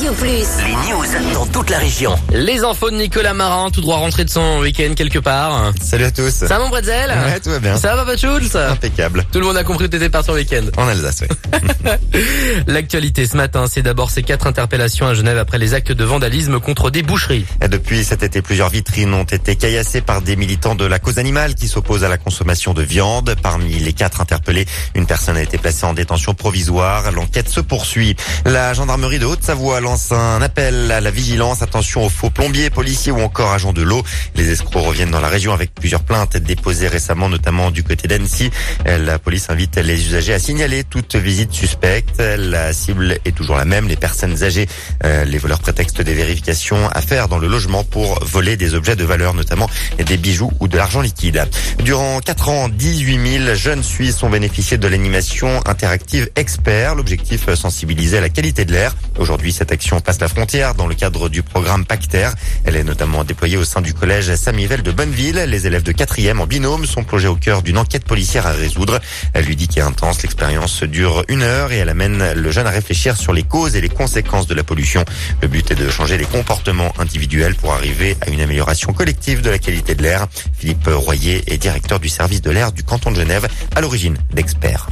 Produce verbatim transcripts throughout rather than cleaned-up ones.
Radio Plus. Les news dans toute la région. Les infos de Nicolas Marin, tout droit rentré de son week-end quelque part. Salut à tous. Ça va mon bretzel? Ouais, tout va bien. Ça va Papa Schulz? Impeccable. Tout le monde a compris que t'étais parti en week-end. En Alsace, oui. L'actualité ce matin, c'est d'abord ces quatre interpellations à Genève après les actes de vandalisme contre des boucheries. Et depuis cet été, plusieurs vitrines ont été caillassées par des militants de la cause animale qui s'opposent à la consommation de viande. Parmi les quatre interpellés, une personne a été placée en détention provisoire. L'enquête se poursuit. La gendarmerie de Haute-Savoie lance un appel à la vigilance. Attention aux faux plombiers, policiers ou encore agents de l'eau. Les escrocs reviennent dans la région avec plusieurs plaintes déposées récemment, notamment du côté d'Annecy. La police invite les usagers à signaler toute visite suspecte. La cible est toujours la même, les personnes âgées. Les voleurs prétextent des vérifications à faire dans le logement pour voler des objets de valeur, notamment des bijoux ou de l'argent liquide. Durant quatre ans, dix-huit mille jeunes Suisses ont bénéficié de l'animation interactive Expert. L'objectif, sensibiliser à la qualité de l'air. Aujourd'hui, cette action passe la frontière dans le cadre du programme Pacter. Elle est notamment déployée au sein du collège Saint-Mivel de Bonneville. Les élèves de quatrième en binôme sont plongés au cœur d'une enquête policière à résoudre. Ludique et intense, l'expérience dure une heure et elle amène le jeune à réfléchir sur les causes et les conséquences de la pollution. Le but est de changer les comportements individuels pour arriver à une amélioration collective de la qualité de l'air. Philippe Royer est directeur du service de l'air du canton de Genève, à l'origine d'Expert.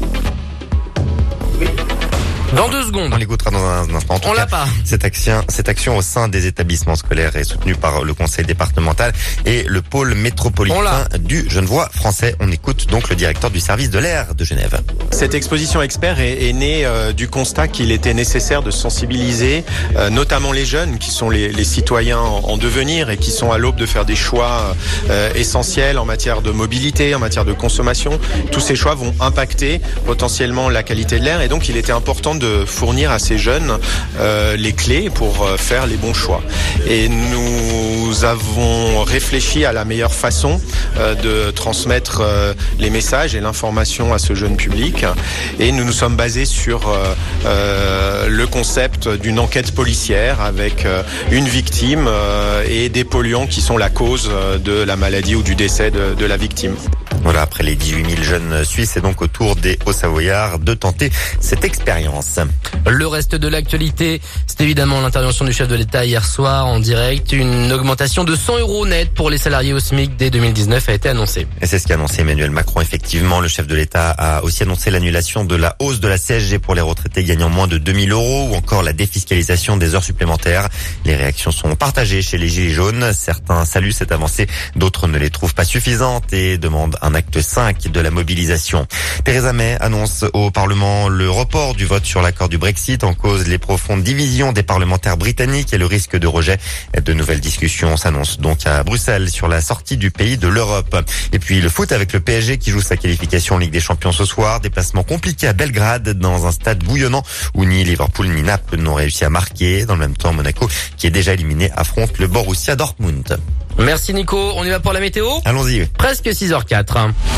Dans deux secondes. On l'écoutera dans un instant. En tout On cas, l'a pas. Cette action, cette action au sein des établissements scolaires est soutenue par le conseil départemental et le pôle métropolitain du Genevois français. On écoute donc le directeur du service de l'air de Genève. Cette exposition Expert est, est née euh, du constat qu'il était nécessaire de sensibiliser euh, notamment les jeunes qui sont les, les citoyens en, en devenir et qui sont à l'aube de faire des choix euh, essentiels en matière de mobilité, en matière de consommation. Tous ces choix vont impacter potentiellement la qualité de l'air et donc il était important de de fournir à ces jeunes euh, les clés pour euh, faire les bons choix. Et nous avons réfléchi à la meilleure façon euh, de transmettre euh, les messages et l'information à ce jeune public. Et nous nous sommes basés sur euh, euh, le concept d'une enquête policière avec euh, une victime euh, et des polluants qui sont la cause euh, de la maladie ou du décès de, de la victime. Voilà, après les dix-huit mille jeunes Suisses, c'est donc au tour des Hauts-Savoyards de tenter cette expérience. Le reste de l'actualité, c'est évidemment l'intervention du chef de l'État hier soir en direct. Une augmentation de cent euros net pour les salariés au SMIC dès deux mille dix-neuf a été annoncée. Et c'est ce qu'a annoncé Emmanuel Macron. Effectivement, le chef de l'État a aussi annoncé l'annulation de la hausse de la C S G pour les retraités gagnant moins de deux mille euros ou encore la défiscalisation des heures supplémentaires. Les réactions sont partagées chez les Gilets jaunes. Certains saluent cette avancée, d'autres ne les trouvent pas suffisantes et demandent un acte cinq de la mobilisation. Theresa May annonce au Parlement le report du vote sur l'accord du Brexit, en cause les profondes divisions des parlementaires britanniques et le risque de rejet. De nouvelles discussions s'annoncent donc à Bruxelles sur la sortie du pays de l'Europe. Et puis le foot avec le P S G qui joue sa qualification en Ligue des Champions ce soir. Déplacement compliqué à Belgrade dans un stade bouillonnant où ni Liverpool ni Naples n'ont réussi à marquer. Dans le même temps, Monaco, qui est déjà éliminé, affronte le Borussia Dortmund. Merci Nico, on y va pour la météo? Allons-y. Presque six heures quatre.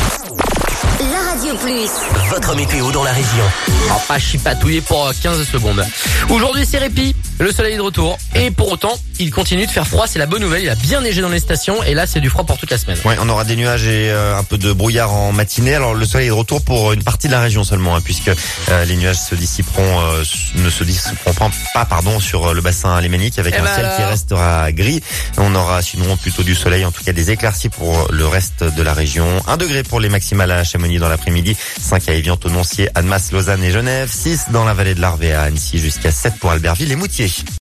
La Radio Plus. Votre météo dans la région. On va pas chipatouiller pour quinze secondes. Aujourd'hui c'est répit, le soleil est de retour. Et pour autant, il continue de faire froid, c'est la bonne nouvelle. Il a bien neigé dans les stations et là c'est du froid pour toute la semaine. Ouais, on aura des nuages et euh, un peu de brouillard en matinée. Alors le soleil est de retour pour une partie de la région seulement, hein, puisque euh, les nuages se dissiperont, euh, ne se dissiperont pas pardon, sur le bassin lémanique avec et un bah ciel alors. qui restera gris. On aura sinon plutôt du soleil, en tout cas des éclaircies pour le reste de la région. un degré pour les maximales à Chamonix dans l'après-midi, cinq à Évian, Noncier, Annemasse, Lausanne et Genève, six dans la vallée de l'Arve et à Annecy, jusqu'à sept pour Albertville et Moutier.